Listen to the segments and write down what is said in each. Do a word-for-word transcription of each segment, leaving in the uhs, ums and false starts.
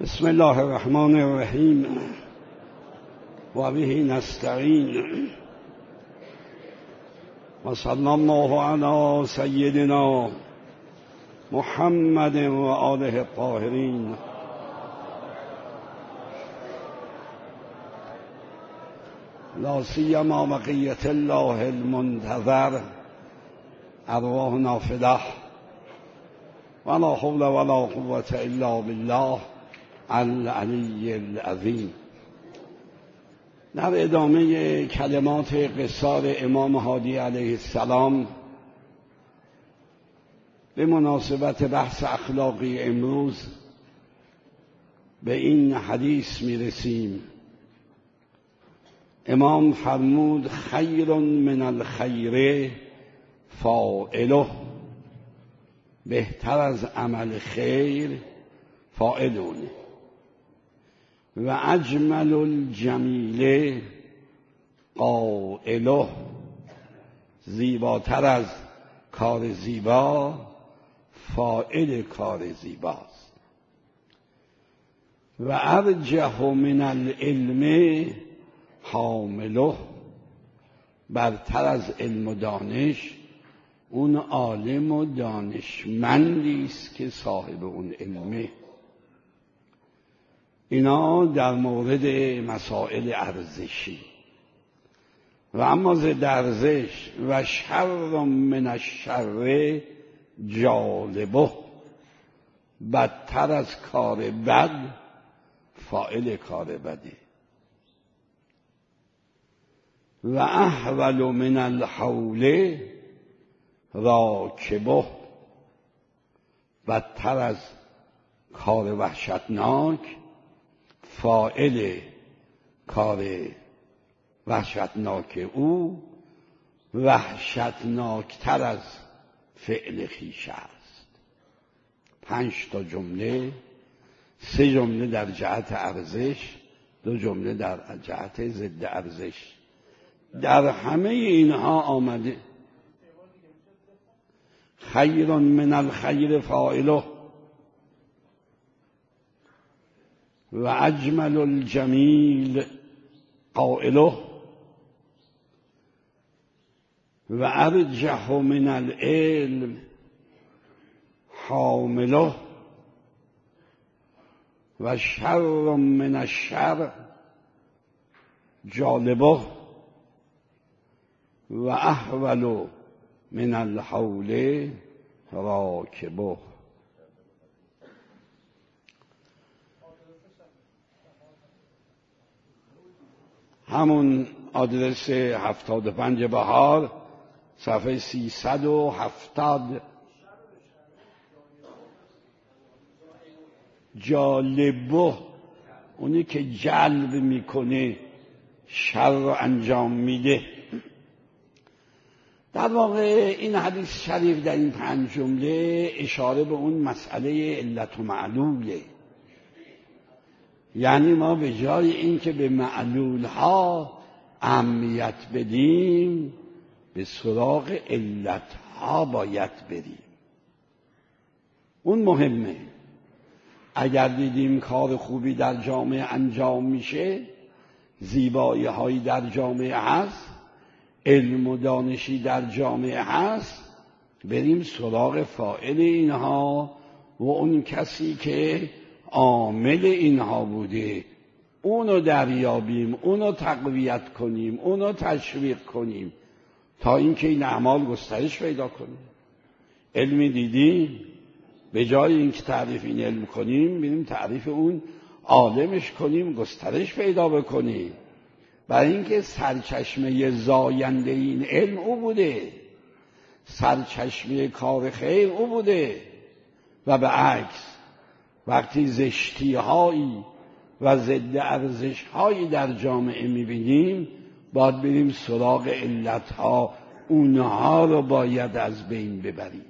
بسم الله الرحمن الرحیم و به نستعین و صلی الله علی سیدنا محمد و آله الطاهرین. لا سیما بقیة الله المنتظر ارواحنا فداه ولا حول ولا قوة الا بالله العلی العظیم. در ادامه کلمات قصار امام هادی علیه السلام به مناسبت بحث اخلاقی امروز به این حدیث می رسیم. امام فرمود خیر من الخیر فاعله، بهتر از عمل خیر فاعلون، و اجمل الجمیل قائله، زیباتر از کار زیبا فاعل کار زیباست. و ارجح من العلم حامله، برتر از علم و دانش اون عالم و دانشمندی است که صاحب اون علمه. اینا در مورد مسائل ارزشی. و اما ضد ارزش و شر من الشر جالبه، بدتر از کار بد فاعل کار بده. و احول من الحول راکبه، بدتر از کار وحشتناک فاعل کار وحشتناک او وحشتناکتر از فعل خویش است. پنج تا جمله، سه جمله در جهت ارزش، دو جمله در جهت ضد ارزش. در همه اینها آمده خیر من الخیر فاعله و اجمل الجمیل قائله و ارجح من العلم حامله و شر من الشر جالبه و احول من الحول راکبه. همون آدرس هفتاد و پنج بهار، صفحه سیصد و هفتاد. جالبه اونی که جلب میکنه، شر رو انجام میده. در واقع این حدیث شریف در این پنج جمله اشاره به اون مسئله علت و معلوله. یعنی ما به جای اینکه به معلول ها اهمیت بدیم، به سراغ علت ها باید بریم. اون مهمه. اگر دیدیم کار خوبی در جامعه انجام میشه، زیبایی هایی در جامعه هست، علم و دانشی در جامعه هست، بریم سراغ فاعل اینها و اون کسی که عامل اینها بوده اونو دریابیم، اونو تقویت کنیم، اونو تشویق کنیم تا اینکه این اعمال گسترش پیدا کنیم. علمی دیدیم، به جای اینکه تعریف این علم کنیم بریم تعریف اون عالمش کنیم، گسترش پیدا بکنیم. برای اینکه سرچشمه زاینده این علم او بوده، سرچشمه کار خیر او بوده. و به عکس وقتی زشتی هایی و ضد ارزش هایی در جامعه میبینیم، باید بریم سراغ علت ها، اونها رو باید از بین ببریم.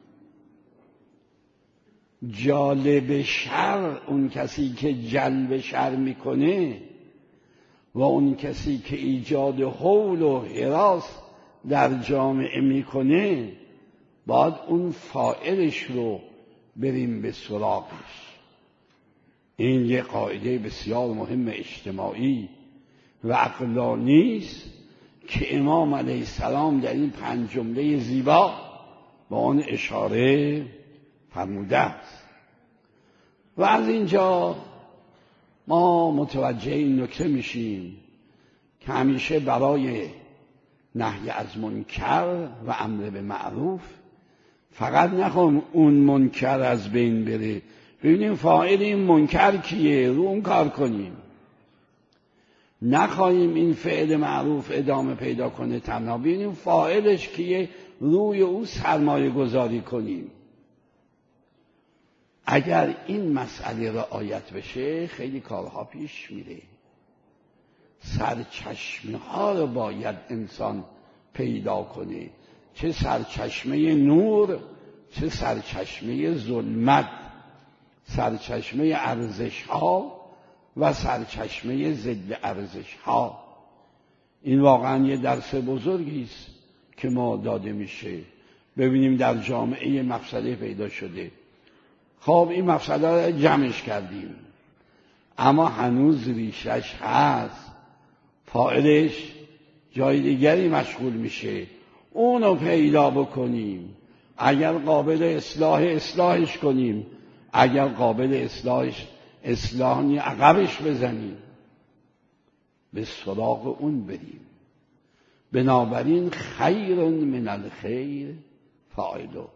جالب شر اون کسی که جلب شر میکنه و اون کسی که ایجاد هول و هراس در جامعه میکنه، باید اون فاعلش رو بریم به سراغش. این یک قاعده بسیار مهم اجتماعی و عقلانی است که امام علیه السلام در این پنج جمله زیبا با آن اشاره فرموده است. و از اینجا ما متوجه این نکته میشیم که همیشه برای نهی از منکر و امر به معروف فقط نخواهیم اون منکر از بین بره، ببینیم فاعل این منکر کیه، رو اون کار کنیم. نخواهیم این فعل معروف ادامه پیدا کنه تنها، ببینیم فاعلش کیه، روی او سرمایه گذاری کنیم. اگر این مسئله رعایت بشه خیلی کارها پیش میره. سرچشمه ها رو باید انسان پیدا کنه، چه سرچشمه نور چه سرچشمه ظلمت، سرچشمه ارزش ها و سرچشمه ضد ارزش ها. این واقعا یه درس بزرگی است که ما داده میشه. ببینیم در جامعه مفسده پیدا شده، خب این مفسده رو جمعش کردیم اما هنوز ریشش هست، فاعلش جای دیگری مشغول میشه، اونو پیدا بکنیم. اگر قابل اصلاح اصلاحش کنیم، اگر قابل اصلاحش اصلاحی عقبش بزنیم، به سراغ اون بریم. بنابراین خیر من الخیر فاعله.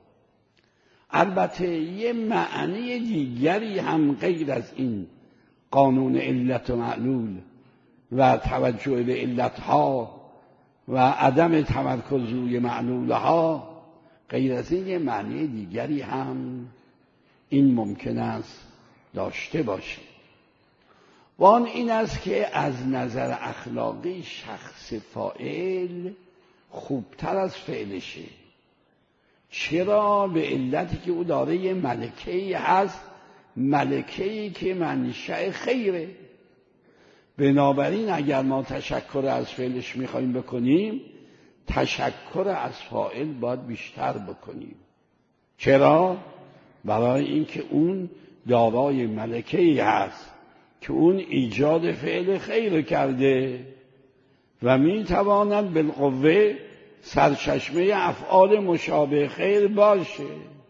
البته یه معنی دیگری هم غیر از این قانون علت و معلول و توجه به علتها و عدم تمرکز روی معلولها، غیر از این یه معنی دیگری هم این ممکن است داشته باشه. و آن این است که از نظر اخلاقی شخص فاعل خوبتر از فعلشه. چرا؟ به علتی که او داره یه ملکه‌ای هست، ملکه‌ای که منشأ خیره. بنابراین اگر ما تشکر از فعلش میخوایم بکنیم، تشکر از فاعل باید بیشتر بکنیم. چرا؟ برای اینکه اون دارای ملکه‌ای هست که اون ایجاد فعل خیر کرده و میتواند بالقوه سرچشمه افعال مشابه خیر باشه.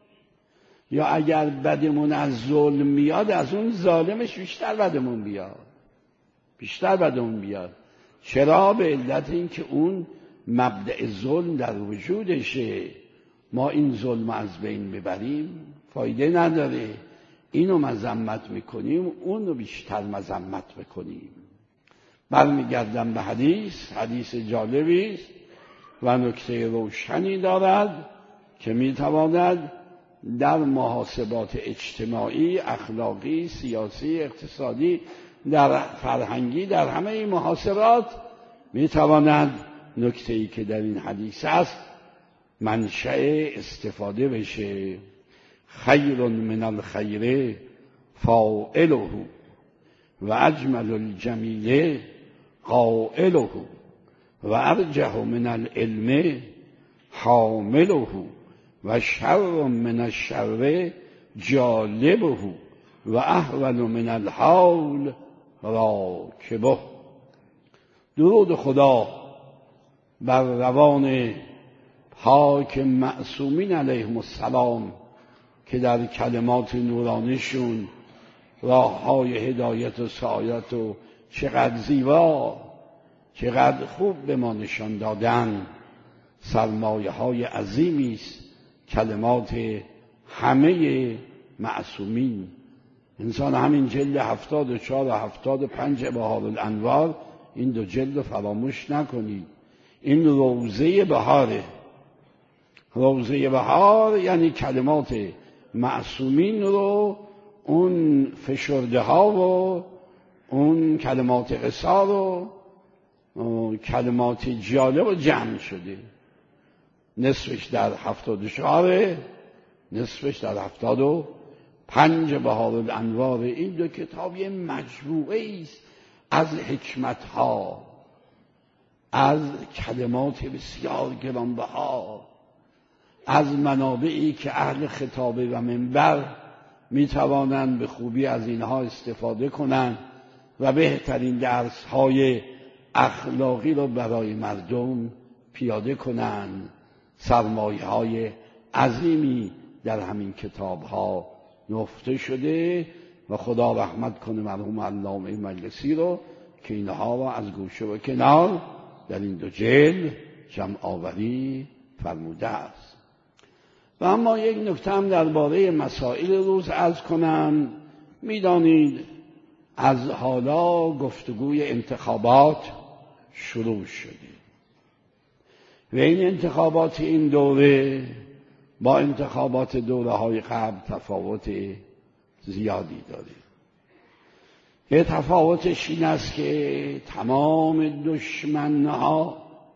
یا اگر بدمون از ظلم میاد، از اون ظالمش بیشتر بدمون بیاد، بیشتر بدمون بیاد. چرا؟ به علت این که اون مبدأ ظلم در وجودشه. ما این ظلم از بین ببریم فایده نداره، اینو مذمت میکنیم، اونو بیشتر مذمت میکنیم. برمیگردم به حدیث. حدیث جالبی است و نکته روشنی دارد که میتواند در محاسبات اجتماعی، اخلاقی، سیاسی، اقتصادی، در فرهنگی، در همه این محاسبات میتواند نکته‌ای که در این حدیث است منشأ استفاده بشه. خیر من الخیر فاعله و اجمل الجمیل قائله و ارجح من العلم حامله و شر من الشر جالبه و احول من الحول راکبه. درود خدا بر روان پاک معصومین علیهم السلام که در کلمات نورانیشون راههای هدایت و سعادت و چقدر زیبا، چقدر خوب به ما نشان دادن. سرمایه های عظیمی است کلمات همه معصومین. انسان همین جلد هفتاد و چهار و هفتاد و پنج بهار الانوار، این دو جلد رو فراموش نکنید. این روضه بهاره. روضه بهار یعنی کلمات معصومین رو، اون فشرده ها و اون کلمات قصار و کلمات جالب و جمع شده. نصفش در هفتاد و چهار، نصفش در هفتاد و پنج بهار الانوار. این دو کتاب یه مجموعه است از حکمت ها، از کلمات بسیار گرانبها، از منابعی که اهل خطابه و منبر می توانند به خوبی از اینها استفاده کنند و بهترین درس‌های اخلاقی را برای مردم پیاده کنند. سرمایه‌های عظیمی در همین کتاب‌ها نهفته شده و خدا رحمت کنه مرحوم علامه مجلسی رو که اینها را از گوشه و کنار در این دو جلد جمع آوری فرموده است. و اما یک نکته هم درباره مسائل روز عرض کنم. می‌دانید از حالا گفتگوی انتخابات شروع شده و این انتخابات این دوره با انتخابات دوره‌های قبل تفاوت زیادی داره. یه تفاوتش این است که تمام دشمنها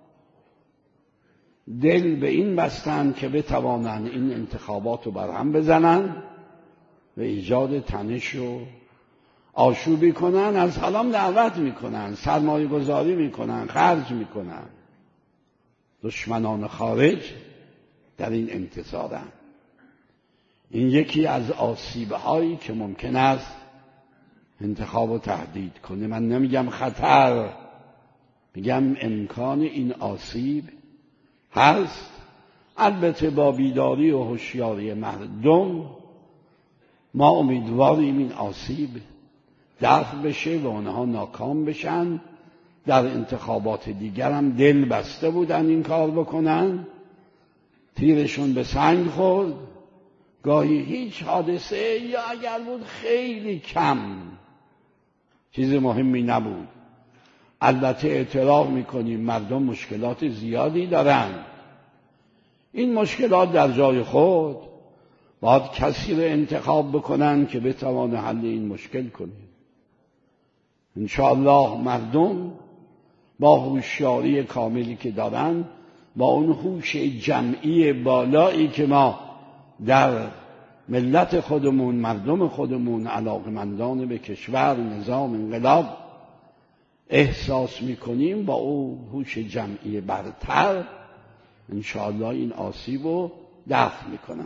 دل به این بستند که بتوانند این انتخابات رو برهم بزنند و ایجاد تنش و آشوبی کنند. از حالا دعوت میکنند، سرمایه گذاری میکنند، خرج میکنند. دشمنان خارج در این انتظارند. این یکی از آسیب‌هایی که ممکن است انتخاب رو تهدید کنه. من نمیگم خطر، میگم امکان این آسیب هست. البته با بیداری و هوشیاری مردم ما امیدواریم این آسیب دفع بشه و آنها ناکام بشن. در انتخابات دیگر هم دل بسته بودن این کار بکنن، تیرشون به سنگ خورد. گاهی هیچ حادثه یا اگر بود خیلی کم، چیز مهمی نبود. البته اعتراف میکنیم مردم مشکلات زیادی دارند. این مشکلات در جای خود باید کسی رو انتخاب بکنن که بتوانه حل این مشکل کنه. انشاءالله مردم با هوشیاری کاملی که دارن، با اون هوش جمعی بالایی که ما در ملت خودمون، مردم خودمون، علاقمندان به کشور، نظام، انقلاب احساس میکنیم، با اون هوش جمعی برتر انشاءالله این آسیب رو دفع میکنن.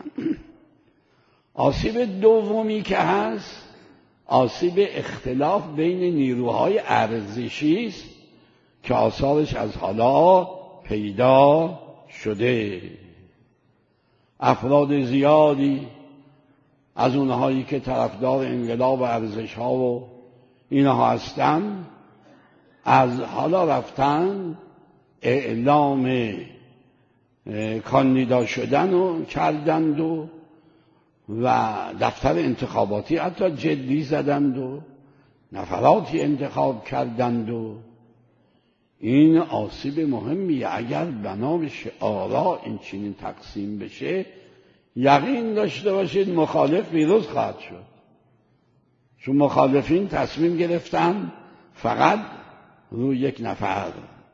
آسیب دومی که هست آسیب اختلاف بین نیروهای ارزشی است که آثارش از حالا پیدا شده. افراد زیادی از اونهایی که طرفدار انقلاب و ارزش‌ها و اینها هستند از حالا رفتن اعلام کاندیدا شدن و کردند و و دفتر انتخاباتی حتی جدی زدند و نفراتی انتخاب کردند و این آسیب مهمیه. اگر بنا بشه آرا این چنین تقسیم بشه، یقین داشته باشید مخالف پیروز خواهد شد، چون مخالفین تصمیم گرفتن فقط روی یک نفر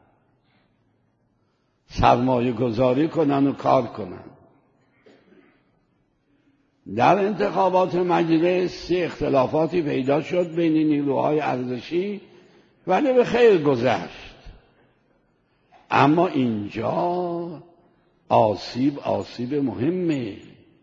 سرمایه گذاری کنن و کار کنن. در انتخابات مجلس اختلافاتی پیدا شد بین نیروهای ارزشی، ولی به خیر گذشت. اما اینجا آسیب آسیب مهمه.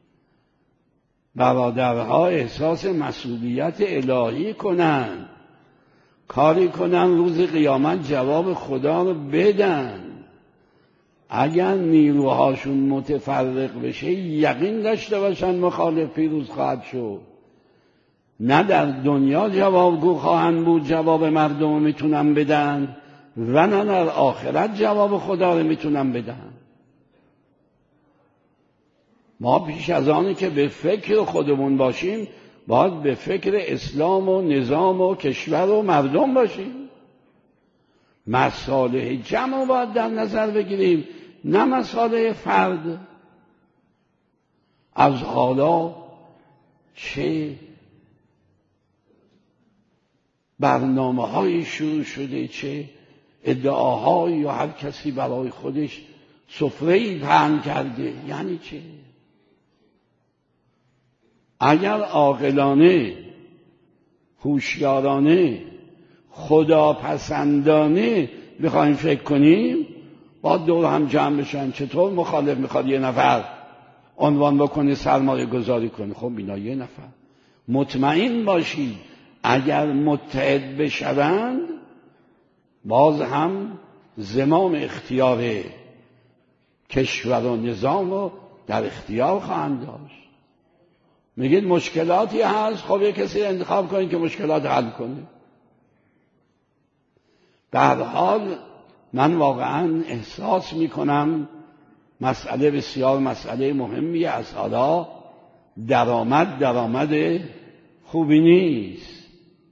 برادرها احساس مسئولیت الهی کنن، کاری کنن روز قیامت جواب خدا رو بدن. اگر نیروهاشون متفرق بشه یقین داشته باشن مخالف پیروز خواهد شد. نه در دنیا جوابگو خواهند بود، جواب مردم رو میتونن بدن، و نه در آخرت جواب خدا رو میتونن بدن. ما پیش از آنی که به فکر خودمون باشیم باید به فکر اسلام و نظام و کشور و مردم باشیم. مصالح جمع باید در نظر بگیریم، نه مصالح فرد. از حالا چه برنامه های شروع شده، چه ادعاهایی، یا هر کسی برای خودش سفره‌ای پهن کرده. یعنی چه؟ اگر عاقلانه، هوشیارانه، خداپسندانه بخوایم فکر کنیم، با دور هم جمع بشن. چطور مخالف میخواد یه نفر عنوان بکنه سرمایه گذاری کنه؟ خب اینا یه نفر مطمئن باشید اگر متحد بشوند باز هم زمام اختیار کشور و نظام رو در اختیار خواهند داشت. میگید مشکلاتی هست، خب یک کسی انتخاب کنید که مشکلات حل کنه. در حال من واقعا احساس میکنم مسئله بسیار مسئله مهمی است. حالا درآمد درآمد خوبی نیست.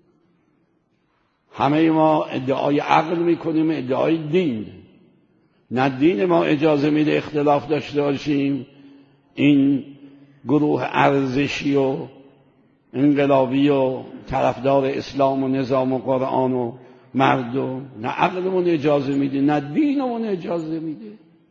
همه ما ادعای عقل میکنیم، ادعای دین. نه دین ما اجازه میده اختلاف داشته باشیم. این گروه ارزشی و انقلابی و طرفدار اسلام و نظام و قرآن و مردم، نه عقلمون اجازه میده نه دینمون اجازه میده،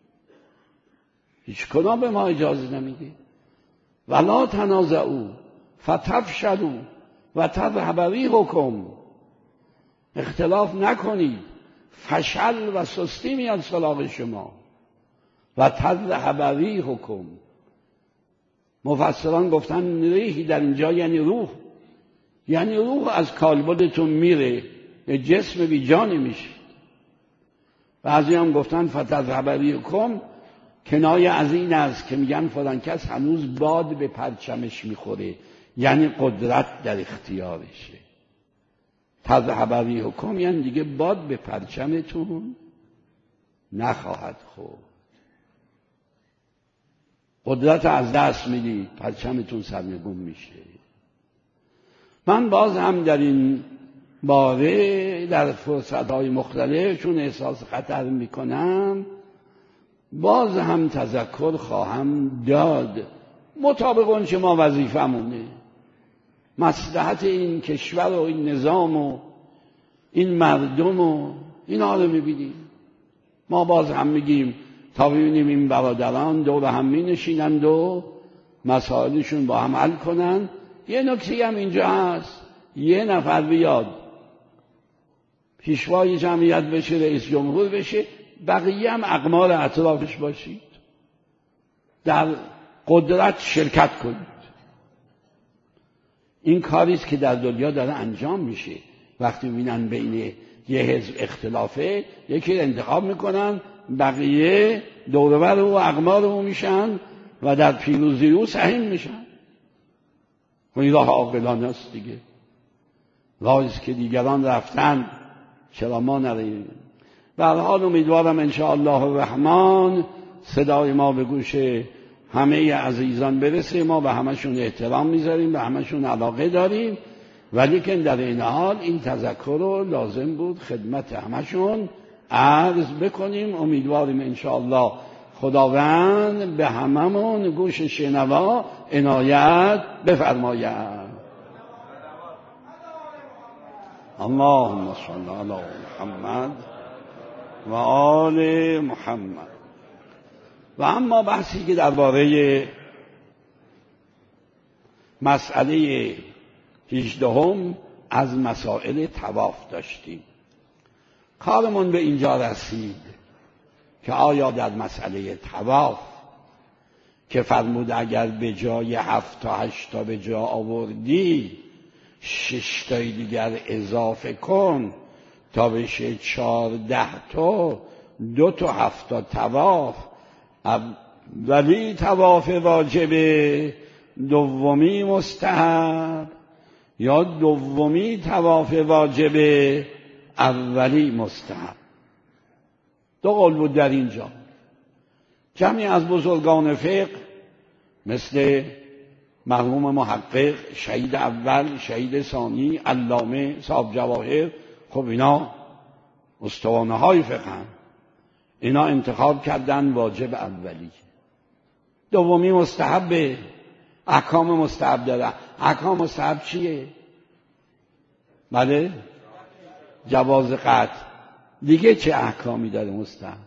هیچ کدام به ما اجازه نمیده. ولا تنازعوا فتفشلوا و تذهب ریحکم. اختلاف نکنید، فشل و سستی میاد سراغ شما. و تذهب ریحکم، مفسران گفتن ریح در اینجا یعنی روح، یعنی روح از کالبدتون میره، جسم بی جان میشه. بعضی هم گفتن فتذهب ریحکم کنایه از این است که میگن فلان کس هنوز باد به پرچمش میخوره، یعنی قدرت در اختیارشه. تذهب ریحکم یعنی دیگه باد به پرچمتون نخواهد خورد. قدرت از دست میدید، پرچمتون سرنگون میشه. من باز هم در این باره در فرصتهای مختلف چون احساس خطر میکنم باز هم تذکر خواهم داد مطابق اون چه ما وظیفمونه. مصلحت این کشور و این نظام و این مردم و اینا رو میبینیم. ما باز هم میگیم تا ببینیم این برادران دور هم می نشینند و مسائلشون با هم حل کنن. یه نکته هم اینجا هست، یه نفر بیاد پیشوای جمعیت بشه، رئیس جمهور بشه، بقیه هم اقمار اطرافش باشید، در قدرت شرکت کنید. این کاریست که در دنیا داره انجام میشه. وقتی میبینن بین یه حزب اختلافه، یکی انتخاب میکنن، بقیه دوربر و اقمار او میشن و در پیروزی او سهیم میشن. و این راه عاقلانه است دیگه. راهیست که دیگران رفتن، چرا ما نریم؟ به هر حال امیدوارم انشاءالله الرحمن صدای ما به گوش همه عزیزان برسه. ما به همشون احترام میذاریم، به همشون علاقه داریم، ولی که در این حال این تذکر رو لازم بود خدمت همشون عرض بکنیم. امیدواریم انشاءالله خداوند به هممون گوش شنوا عنایت بفرماید. اللهم صل علی محمد و آل محمد. و اما بحثی که درباره مسئله هجدهم از مسائل طواف داشتیم. کارمون به اینجا رسید که آیا در مسئله طواف که فرمود اگر به جای هفت تا هشت تا به جا آوردی شش تای دیگر اضافه کن تا بشه چهارده تا، دو تا هفت تا طواف، اولی طواف واجبه، دومی مستحب، یا دومی طواف واجبه، اولی مستحب. دو قول بود در اینجا. جمعی از بزرگان فقه مثل مرحوم محقق، شهید اول، شهید ثانی، علامه، صاحب جواهر، خب اینا استوانه های فقه هم. اینا انتخاب کردن واجب اولی. دومی مستحبه، احکام مستحب داره. احکام مستحب چیه؟ بله؟ جواز قطع. دیگه چه احکامی داره مستحب؟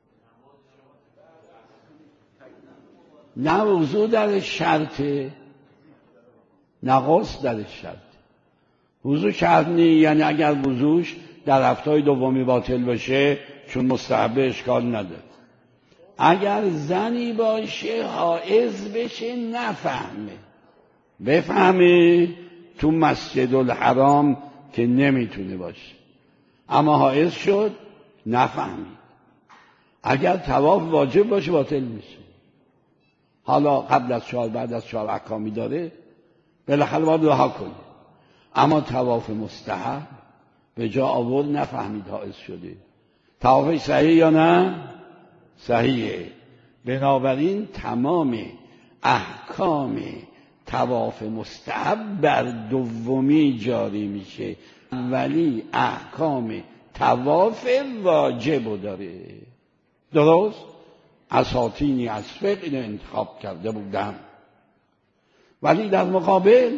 نه وضو در شرطه، نه غسل در شرطه. وضو شرط نی، یعنی اگر وضوش در هفته‌های دومی باطل بشه چون مستحب اشکال نداره. اگر زنی باشه حائض بشه نفهمه، بفهمه تو مسجد الحرام که نمیتونه باشه، اما حائض شد نفهمید. اگر طواف واجب باشه باطل میشه. حالا قبل از چهار بعد از چهار احکامی داره، بالاخره باید رها کنه. اما طواف مستحب به جا آورد نفهمید حائض شده، طوافش صحیح یا نه؟ صحیحه. بنابراین تمام احکام طواف مستحب بر دومی جاری میشه، ولی احکام طواف واجب داره. درست؟ اساطینی از فقه اینو انتخاب کرده بودن، ولی در مقابل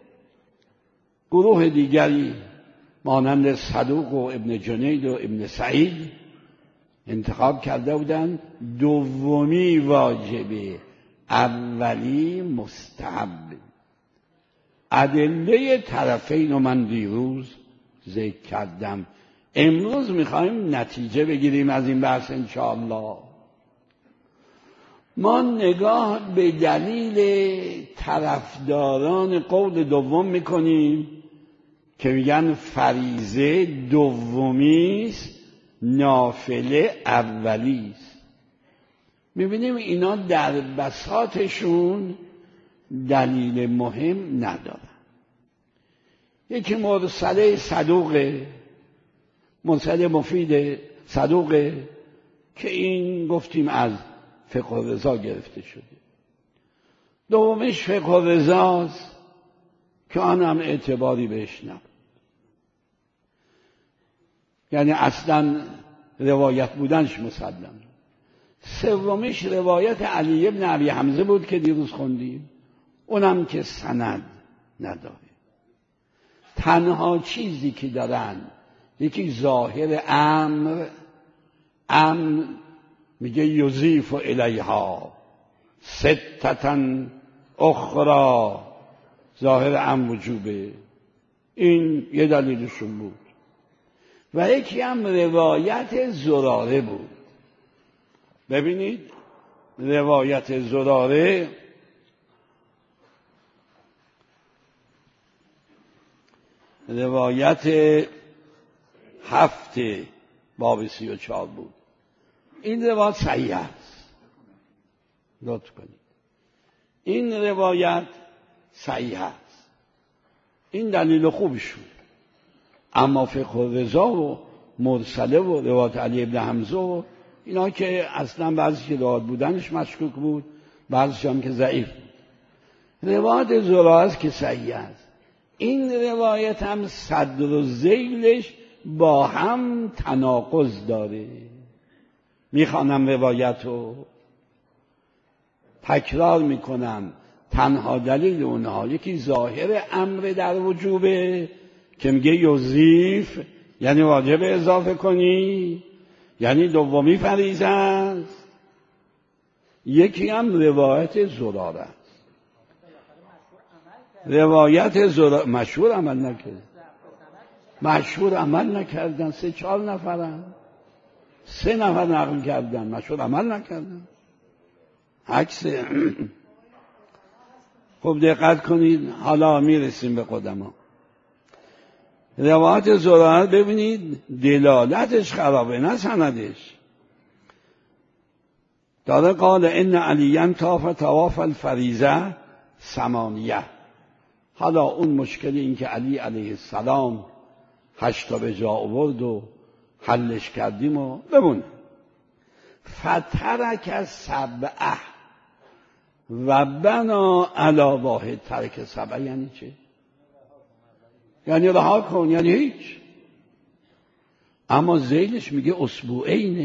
گروه دیگری مانند صدوق و ابن جنید و ابن سعید انتخاب کرده بودن دومی واجبه، اولی مستحب. ادله طرفین رو من دیروز ذکر کردم. امروز میخوایم نتیجه بگیریم از این بحث انشاءالله. ما نگاه به دلیل طرفداران قول دوم میکنیم که میگن فریضه دومیست، نافله اولیست. میبینیم اینا در بساطشون دلیل مهم ندارن. یکی مرسله صدوقه، مرسله مفید صدوقه که این گفتیم از فقه رضا گرفته شده. دومش فقه رضاست که آن هم اعتباری بهش نبود، یعنی اصلا روایت بودنش مسلم. سومش روایت علی ابن ابی حمزه بود که دیروز خوندیم، اونم که سند نداره. تنها چیزی که دارن یکی ظاهر امر، امر میگه یضیف الیها ستتن اخرى، ظاهر امر وجوبه، این یه دلیلشون بود. و یکی هم روایت زراره بود. ببینید روایت زراره روایت هفت باب سی و چهار بود. این روایت صحیح است، لطف کنید. این روایت صحیح است، این دلیل خوبشون. اما فقه رضا و مرسله و روایت علی ابن حمزه و اینا که اصلا بعضی که روایت بودنش مشکوک بود، بعضیش هم که ضعیف بود. روایت زراره است که صحیح است. این روایت هم صدر و ذیلش با هم تناقض داره. میخوانم روایت رو، تکرار میکنم. تنها دلیل اونها یکی ظاهر امر در وجوبه که میگه یضیف، یعنی واجب اضافه کنی، یعنی دومی فریضه است. یکی هم روایت زراره است. روایت زراره مشهور عمل نکرد، مشهور عمل نکردن. سه چهار نفرن، سه نفر نقل کردن، مشهور عمل نکردن. عکس خب دقت کنید. حالا میرسیم به قدما. روایت زراره ببینید دلالتش خرابه نه سندش. داره قال ان علیاً طاف طواف الفریضه ثمانیه. حالا اون مشکلی این که علی علیه السلام هشتا به جا آورد و حلش کردیم و بمون. فترک سبعه و بنا علی واحد. ترک سبعه یعنی چه؟ یعنی رها کن، یعنی هیچ. اما ذیلش میگه اسبوعینه.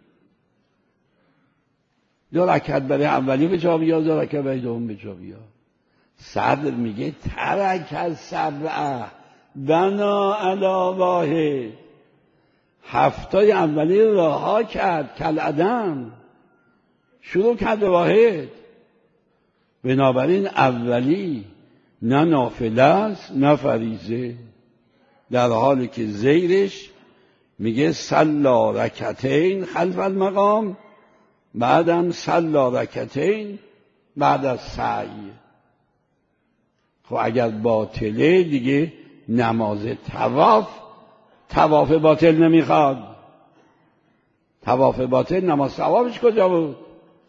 دو رکعت برای اولی به جا بیار، دو رکعت برای دوم به جا بیار. صدر میگه ترک سبعه بنا علی واحد. هفتای اولی رها کرد کالعدم، شروع کرد واحد. بنابراین اولی نه نافله است نه فریضه، در حالی که زیرش میگه صلا رکعتین خلف المقام، بعدم صلا رکعتین بعد از سعی. خب اگر باطله دیگه نماز طواف طواف باطل نمیخواد. طواف باطل نماز طوافش کجا بود؟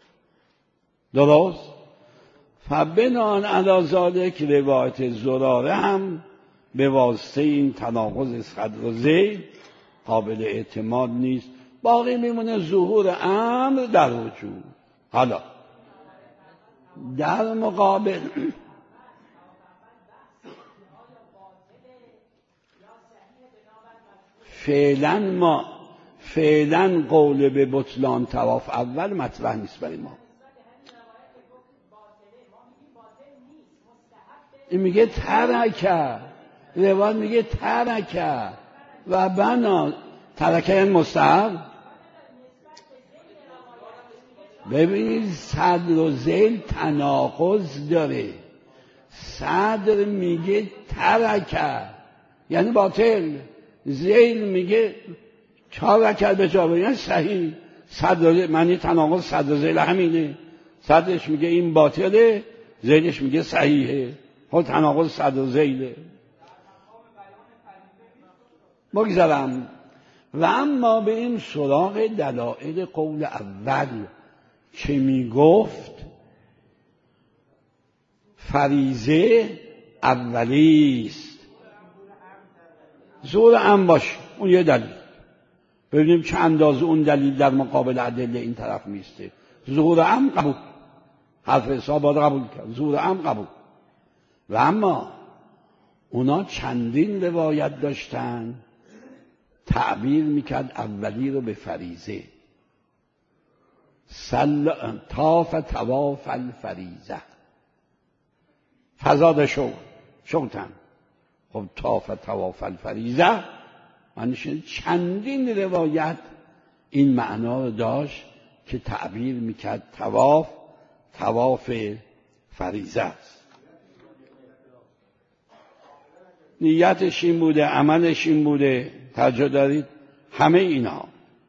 درست؟ فبنان علی ذالک روایت زراره هم به واسطه این تناقض صدر و ذیل قابل اعتماد نیست. باقی میمونه ظهور امر در وجود. حالا در مقابل فعلا ما فعلا قول به بطلان طواف اول مطرح نیست برای ما. این میگه ترکه، روایت میگه ترکه و بنا. ترکه یعنی مستحب. ببینید صدر و ذیل تناقض داره. صدر میگه ترکه یعنی باطل، ذیل میگه چهار رکعت به جا بری، یعنی صحیح. صدر معنی تناقض صدر و ذیل همینه. صدرش میگه این باطله، ذیلش میگه صحیحه. خود تناقض صدر و ذیله. بگذارم و اما به این سراغ دلائل قول اول که میگفت فریضه اولیست، ظهور امر باشه، اون یه دلیل. ببینیم چه اندازه اون دلیل در مقابل ادله این طرف میسته. ظهور امر قبول، حرف حساب باید قبول کرد، ظهور امر قبول. و اما اونا چندین روایت داشتن تعبیر میکرد اولی رو به فریضه. سل... طاف طواف الفریضه فزاد شو شوتن. خب طاف طواف الفریضه معنیش چندین روایت این معنا رو داشت که تعبیر میکرد طواف طواف فریضه است. نیتش این بوده، عملش این بوده. توجه دارید؟ همه اینا.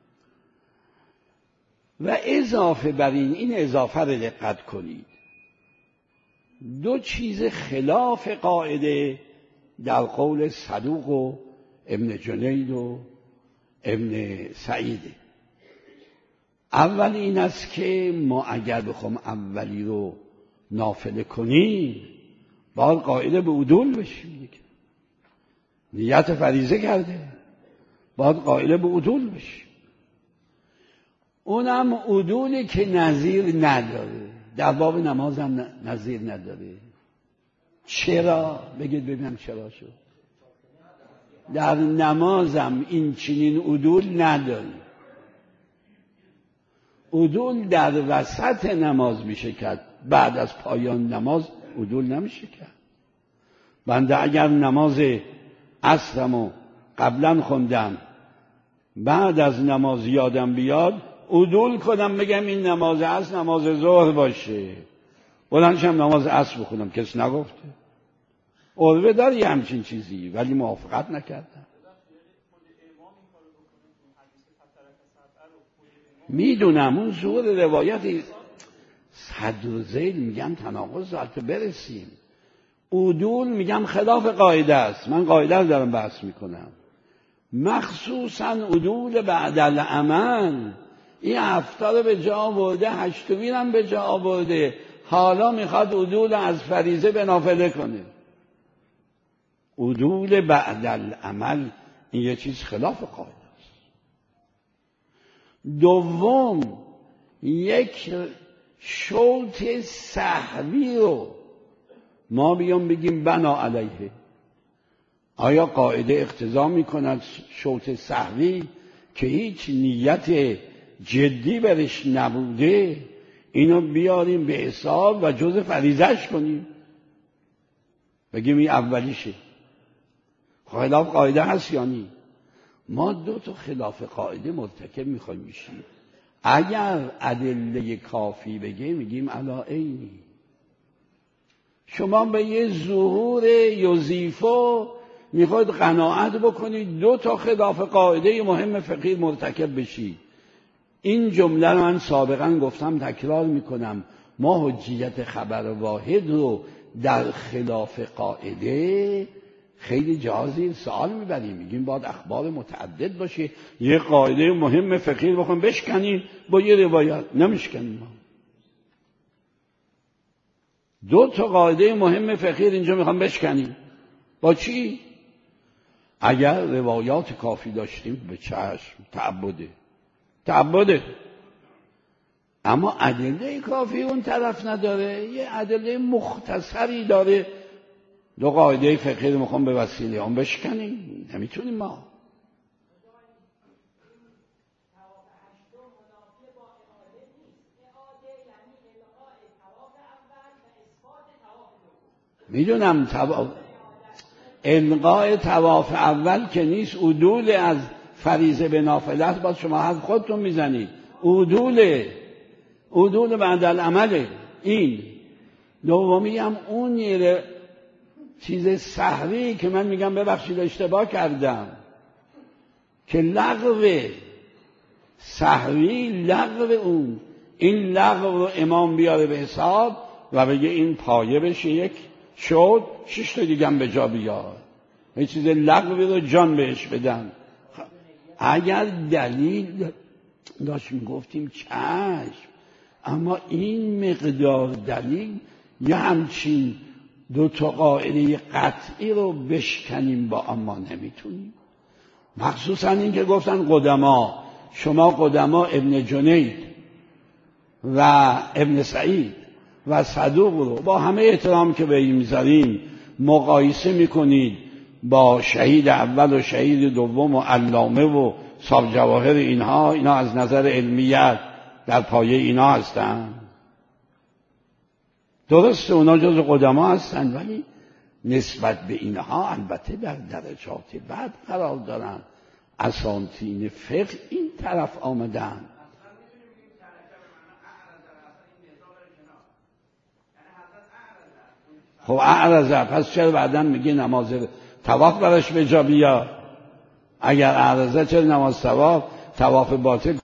و اضافه بر این این اضافه رو دقت کنید، دو چیز خلاف قاعده در قول صدوق و ابن جنید و ابن سعیده. اول این است که ما اگر بخوام اولی رو نافله کنیم باید قاعده به عدول بشیم. نیت فریضه کرده باید قائل به عدول بشیم. اونم عدولی که نظیر نداره. در باب نماز هم نظیر نداره. چرا؟ بگید ببینم چرا شد. در نمازم این چنین عدول نداره. عدول در وسط نماز میشه کرد، بعد از پایان نماز عدول نمیشه کرد. بنده اگر نماز عصرمو قبلا خوندم بعد از نماز یادم بیاد عدول کنم بگم این نماز عصر نماز ظهر باشه، بلندشم نماز عصر بخونم، کس نگفته. عربه داری همچین چیزی ولی موافقت نکردم. میدونم اون ظهور روایتی صدر و ذیل میگم تناقض داره برسیم. عدول میگم خلاف قاعده است. من قاعده رو دارم بحث میکنم. مخصوصا عدول بعد العمل. این هفته رو به جا آورده، هشتمین هم به جا آورده، حالا میخواد عدول از فریضه به نافله کنه. عدول بعد العمل این یه چیز خلاف قاعده است. دوم، یک شوط سهوی رو ما بیام بگیم بنا علیه. آیا قاعده اقتضا میکند شوط سهوی که هیچ نیت جدی برش نبوده اینو بیاریم به حساب و جز فریضه‌اش کنیم بگیم این اولیشه؟ خلاف قاعده هست یا نی؟ ما دو تا خلاف قاعده مرتکب میخوایم بشیم. اگر ادله کافی بگه میگیم علا عینی. شما به یه ظهور یوزیفو میخواید قناعت بکنید دو تا خلاف قاعده مهم فقهی مرتکب بشید. این جمله رو من سابقا گفتم، تکرار میکنم، ما حجیت خبر واحد رو در خلاف قاعده خیلی جازی سوال میبریم، میگیم باید اخبار متعدد باشه. یه قاعده مهم فقهی رو بخوام بشکنیم با یه روایت، نمیشکنیم. دو تا قاعده مهم فقهی اینجا میخوام بشکنیم، با چی؟ اگر روایات کافی داشتیم به چشم، تعبده تعبده اما ادله کافی اون طرف نداره، یه ادله مختصری داره، دو قاعده فقهی رو میخوام به وسیله هم بشکنیم، نمیتونیم ما. میدونم تواف الغاء طواف اول که نیست، عدول از فریضه به نافله باید شما حد خودتون میزنید، عدول عدول بعد العمله. این دومی هم اون یه چیز سهوی که من میگم ببخشید اشتباه کردم، که لغو سهوی لغو اون، این لغو رو امام بیاره به حساب و بگه این پایه بشه یک شد، شش تا دیگه هم به جا بیار، یه چیز لغوی رو جان بهش بدن. اگر دلیل داشت میگفتیم چشم، اما این مقدار دلیل یه همچین دو تا قاعده قطعی رو بشکنیم با اما نمیتونیم. مخصوصا این که گفتن قدما، شما قدما ابن جنید و ابن سعید و صدوق رو با همه احترام که به این میذاریم مقایسه میکنید با شهید اول و شهید دوم و علامه و صاحب جواهر، اینها اینا از نظر علمیت در پایه اینا هستن. درسته اونا جز قدما هستن، ولی نسبت به اینها البته در درجات بعد قرار دارن. اسانتین فقه این طرف آمدن. خب اعرضه، پس چرا بعدن میگه نماز طواف براش به جا بیار؟ اگر اعرضه چرا نماز طواف طواف باطل